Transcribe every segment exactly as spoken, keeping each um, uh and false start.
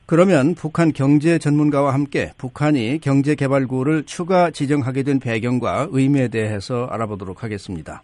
그러면 북한 경제 전문가와 함께 북한이 경제개발구를 추가 지정하게 된 배경과 의미에 대해서 알아보도록 하겠습니다.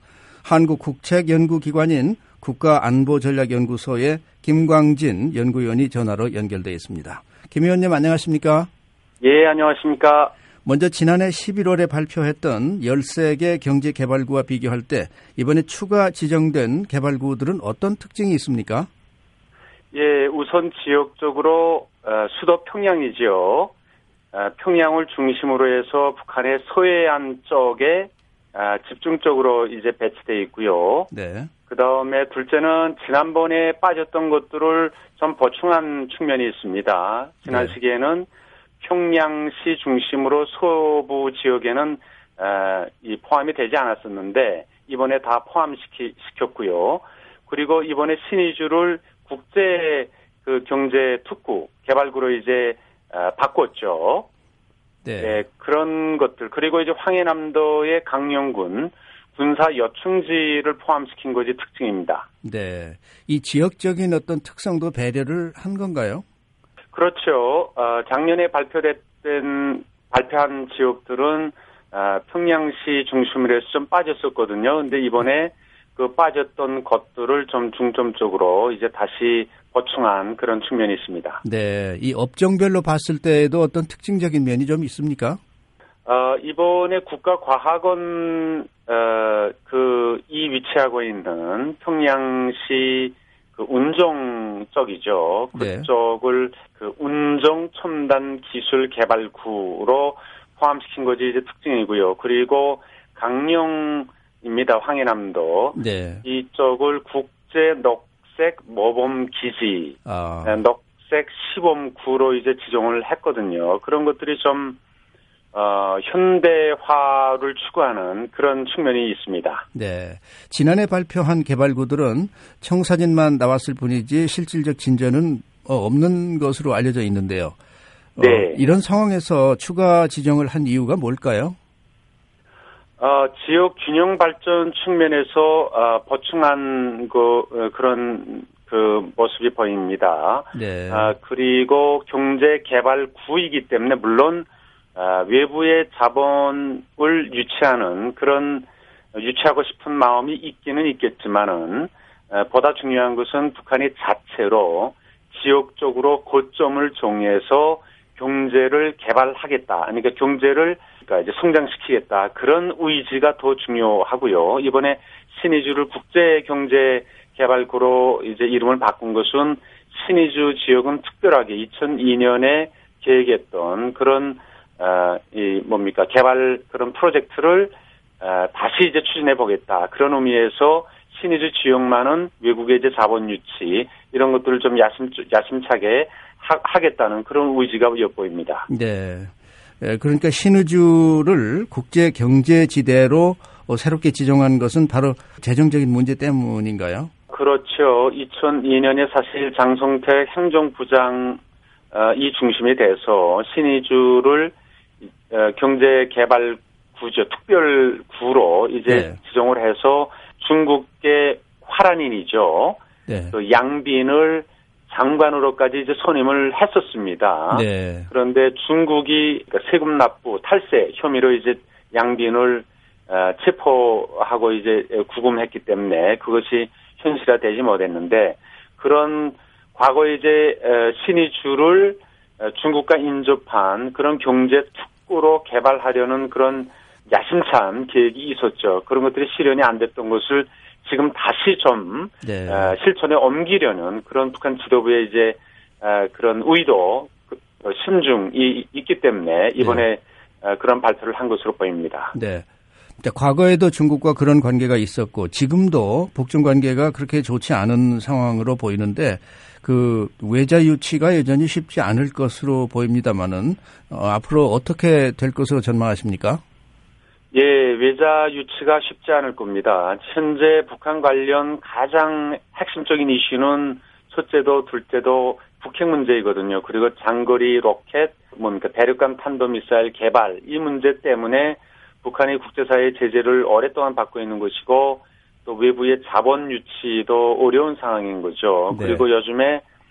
한국국책연구기관인 국가안보전략연구소의 김광진 연구위원이 전화로 연결되어 있습니다. 김 의원님 안녕하십니까? 예, 안녕하십니까? 먼저 지난해 십일월에 발표했던 열세 개 경제개발구와 비교할 때 이번에 추가 지정된 개발구들은 어떤 특징이 있습니까? 예, 우선 지역적으로 수도 평양이죠. 평양을 중심으로 해서 북한의 서해안 쪽에 집중적으로 이제 배치되어 있고요. 네. 그 다음에 둘째는 지난번에 빠졌던 것들을 좀 보충한 측면이 있습니다. 지난 네. 시기에는 평양시 중심으로 서부 지역에는 이 포함이 되지 않았었는데 이번에 다 포함시켰고요. 그리고 이번에 신의주를 국제 그 경제 특구 개발구로 이제 바꿨죠. 네. 네, 그런 것들. 그리고 이제 황해남도의 강령군 군사 여충지를 포함시킨 것이 특징입니다. 네. 이 지역적인 어떤 특성도 배려를 한 건가요? 그렇죠. 어, 작년에 발표됐던, 발표한 지역들은, 어, 평양시 중심으로 해서 좀 빠졌었거든요. 근데 이번에 그 빠졌던 것들을 좀 중점적으로 이제 다시 보충한 그런 측면이 있습니다. 네. 이 업종별로 봤을 때에도 어떤 특징적인 면이 좀 있습니까? 어, 이번에 국가과학원, 어, 그, 이 위치하고 있는 평양시 그 운정 쪽이죠. 네. 그쪽을 그 운정 첨단 기술 개발구로 포함시킨 것이 이제 특징이고요. 그리고 강령입니다. 황해남도. 네. 이쪽을 국제 녹색 모범 기지, 아. 녹색 시범구로 이제 지정을 했거든요. 그런 것들이 좀 어, 현대화를 추구하는 그런 측면이 있습니다. 네. 지난해 발표한 개발구들은 청사진만 나왔을 뿐이지 실질적 진전은 없는 것으로 알려져 있는데요. 네. 어, 이런 상황에서 추가 지정을 한 이유가 뭘까요? 어, 지역 균형 발전 측면에서 어, 보충한 그 그런 그 모습이 보입니다. 네. 어, 그리고 경제 개발 구이기 때문에 물론 어, 외부의 자본을 유치하는 그런 유치하고 싶은 마음이 있기는 있겠지만은 어, 보다 중요한 것은 북한이 자체로 지역적으로 고점을 정해서 경제를 개발하겠다. 그러니까 경제를 그러니까 이제 성장시키겠다. 그런 의지가 더 중요하고요. 이번에 신의주를 국제경제개발구로 이제 이름을 바꾼 것은 신의주 지역은 특별하게 이천이 년에 계획했던 그런 어, 이 뭡니까 개발 그런 프로젝트를 어, 다시 이제 추진해 보겠다. 그런 의미에서 신의주 지역만은 외국의 이제 자본 유치 이런 것들을 좀 야심 야심차게 하, 하겠다는 그런 의지가 엿보입니다. 네. 그러니까 신의주를 국제 경제지대로 새롭게 지정한 것은 바로 재정적인 문제 때문인가요? 그렇죠. 이천이 년에 사실 장성택 행정부장이 중심이 돼서 신의주를 경제개발구죠. 특별구로 이제 네. 지정을 해서 중국의 화란인이죠. 네. 그 양빈을 장관으로까지 이제 선임을 했었습니다. 네. 그런데 중국이 세금 납부 탈세 혐의로 이제 양빈을 체포하고 이제 구금했기 때문에 그것이 현실화되지 못했는데 그런 과거에 이제 신의주를 중국과 인접한 그런 경제 특구로 개발하려는 그런 야심찬 계획이 있었죠. 그런 것들이 실현이 안 됐던 것을 지금 다시 좀 네. 어, 실천에 옮기려는 그런 북한 지도부의 이제 어, 그런 의도, 어, 심중이 있기 때문에 이번에 네. 어, 그런 발표를 한 것으로 보입니다. 네. 과거에도 중국과 그런 관계가 있었고 지금도 북중 관계가 그렇게 좋지 않은 상황으로 보이는데 그 외자 유치가 여전히 쉽지 않을 것으로 보입니다만은 어, 앞으로 어떻게 될 것으로 전망하십니까? 예, 외자 유치가 쉽지 않을 겁니다. 현재 북한 관련 가장 핵심적인 이슈는 첫째도 둘째도 북핵 문제이거든요. 그리고 장거리 로켓, 뭡니까 대륙간 탄도미사일 개발 이 문제 때문에 북한이 국제사회의 제재를 오랫동안 받고 있는 것이고 또 외부의 자본 유치도 어려운 상황인 거죠. 네. 그리고 요즘에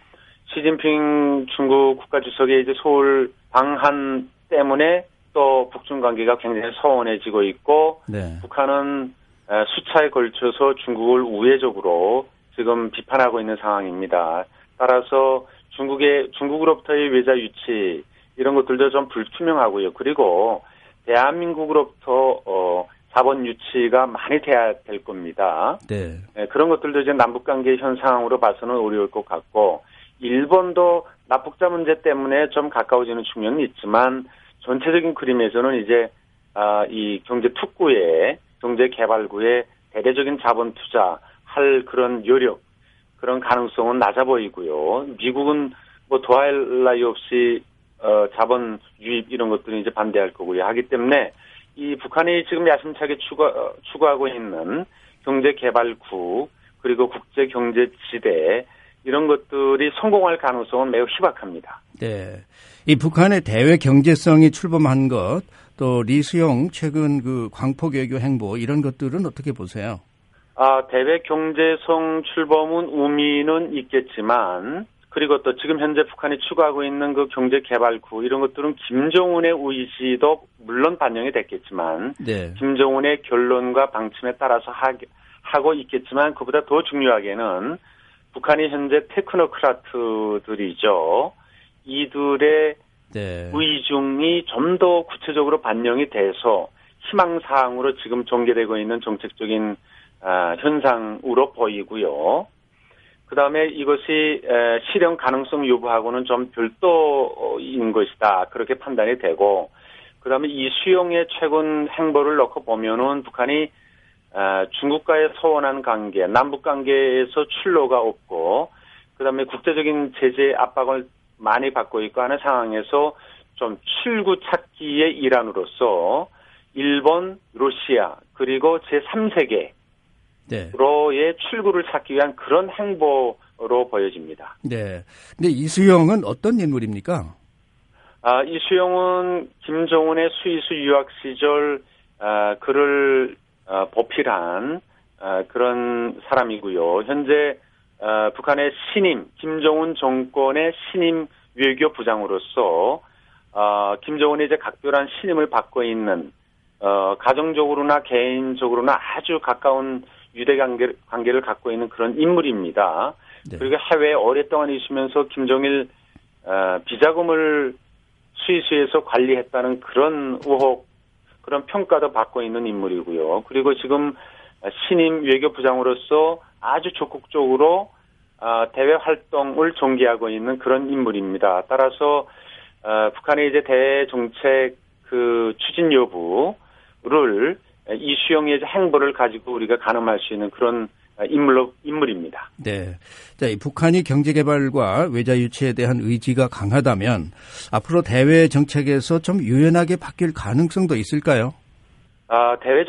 시진핑 중국 국가주석의 이제 서울 방한 때문에 또 북중 관계가 굉장히 서운해지고 있고 네. 북한은 수차에 걸쳐서 중국을 우회적으로 지금 비판하고 있는 상황입니다. 따라서 중국의 중국으로부터의 외자 유치 이런 것들도 좀 불투명하고요. 그리고 대한민국으로부터 어, 자본 유치가 많이 돼야 될 겁니다. 네. 네, 그런 것들도 이제 남북관계 현 상황으로 봐서는 어려울 것 같고 일본도 납북자 문제 때문에 좀 가까워지는 측면은 있지만 전체적인 그림에서는 이제 아, 이 경제 특구에 경제 개발구에 대대적인 자본 투자할 그런 여력 그런 가능성은 낮아 보이고요. 미국은 뭐 더할 나위 없이 어, 자본 유입 이런 것들은 이제 반대할 거고요. 하기 때문에 이 북한이 지금 야심차게 추구, 어, 추구하고 있는 경제 개발구 그리고 국제 경제 지대 이런 것들이 성공할 가능성은 매우 희박합니다. 네, 이 북한의 대외 경제성이 출범한 것, 또 리수용 최근 그 광폭 외교 행보 이런 것들은 어떻게 보세요? 아, 대외 경제성 출범은 의미는 있겠지만, 그리고 또 지금 현재 북한이 추구하고 있는 그 경제 개발구 이런 것들은 김정은의 의지도 물론 반영이 됐겠지만, 네. 김정은의 결론과 방침에 따라서 하, 하고 있겠지만, 그보다 더 중요하게는 북한이 현재 테크노크라트들이죠. 이들의 네. 의중이 좀 더 구체적으로 반영이 돼서 희망사항으로 지금 전개되고 있는 정책적인 아, 현상으로 보이고요. 그 다음에 이것이 에, 실현 가능성 여부하고는 좀 별도인 것이다. 그렇게 판단이 되고, 그 다음에 이수용의 최근 행보를 놓고 보면은 북한이 아, 중국과의 소원한 관계, 남북 관계에서 출로가 없고, 그 다음에 국제적인 제재 압박을 많이 받고 있고 하는 상황에서 좀 출구 찾기의 일환으로서 일본, 러시아, 그리고 제삼 세계, 로의 네. 출구를 찾기 위한 그런 행보로 보여집니다. 네. 근데 이수용은 어떤 인물입니까? 아, 이수용은 김정은의 스위스 유학 시절 아, 그를 아, 보필한 아, 그런 사람이고요. 현재 아, 북한의 신임, 김정은 정권의 신임 외교부장으로서 아, 김정은이 이제 각별한 신임을 받고 있는 어, 가정적으로나 개인적으로나 아주 가까운 유대 관계, 관계를 갖고 있는 그런 인물입니다. 네. 그리고 해외에 오랫동안 있으면서 김정일 어, 비자금을 스위스에서 관리했다는 그런 의혹, 그런 평가도 받고 있는 인물이고요. 그리고 지금 신임 외교부장으로서 아주 적극적으로 어, 대외 활동을 전개하고 있는 그런 인물입니다. 따라서 어, 북한의 이제 대외 정책 그 추진 여부를 이수용의 행보를 가지고 우리가 가늠할 수 있는 그런 인물로, 인물입니다. 네. 자, 이 북한이 경제개발과 외자 유치에 대한 의지가 강하다면 앞으로 대외 정책에서 좀 유연하게 바뀔 가능성도 있을까요? 아, 대외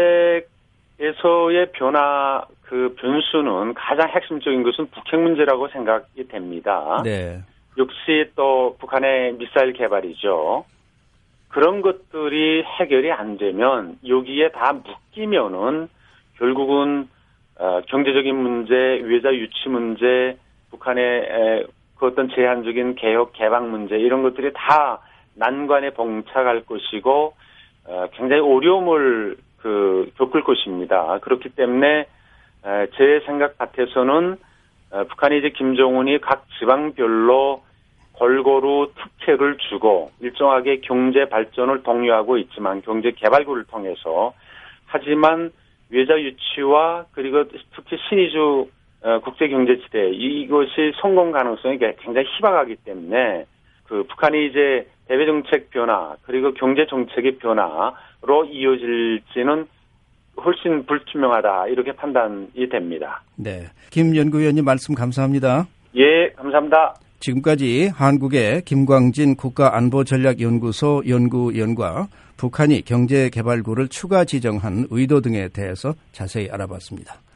정책에서의 변화, 그 변수는 가장 핵심적인 것은 북핵 문제라고 생각이 됩니다. 네. 역시 또 북한의 미사일 개발이죠. 그런 것들이 해결이 안 되면 여기에 다 묶이면은 결국은 어, 경제적인 문제, 외자 유치 문제, 북한의 에, 그 어떤 제한적인 개혁 개방 문제 이런 것들이 다 난관에 봉착할 것이고 어, 굉장히 어려움을 그 겪을 것입니다. 그렇기 때문에 에, 제 생각 같아서는 어, 북한이 이제 김정은이 각 지방별로 골고루 특혜를 주고 일정하게 경제 발전을 독려하고 있지만 경제 개발구를 통해서 하지만 외자 유치와 그리고 특히 신의주 국제경제지대 이것이 성공 가능성이 굉장히 희박하기 때문에 그 북한이 이제 대외 정책 변화 그리고 경제 정책의 변화로 이어질지는 훨씬 불투명하다 이렇게 판단이 됩니다. 네, 김 연구위원님 말씀 감사합니다. 예, 감사합니다. 지금까지 한국의 김광진 국가안보전략연구소 연구위원과 북한이 경제개발구를 추가 지정한 의도 등에 대해서 자세히 알아봤습니다.